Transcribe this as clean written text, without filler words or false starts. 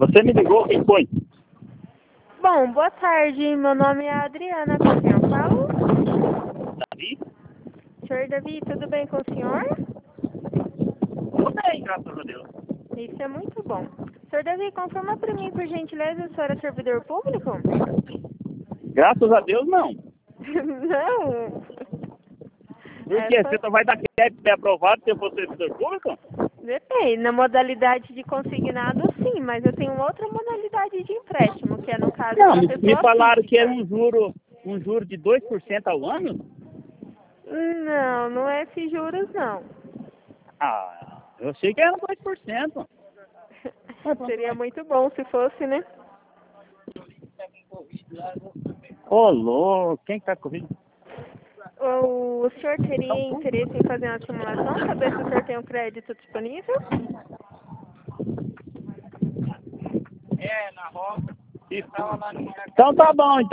Você me ligou, quem foi? Bom, boa tarde. Meu nome é Adriana. Com quem eu falo? Davi? Senhor Davi, tudo bem com o senhor? Tudo bem, graças a Deus. Isso é muito bom. Senhor Davi, confirma para mim, por gentileza, o senhor é servidor público? Graças a Deus, não. Não. Por quê? Você vai dar crédito ser aprovado se eu for servidor público? Depende. Na modalidade de consignado, sim, mas eu tenho outra modalidade de empréstimo, que é, no caso, Não, para me pessoa falaram que física. era um juro de 2% ao ano? Não, não é esses juros, não. Ah, eu achei que era 2%. Seria muito bom se fosse, né? Ô, louco, quem que tá correndo? O senhor teria interesse em fazer uma simulação, saber se o senhor tem um crédito disponível? Então tá bom, então.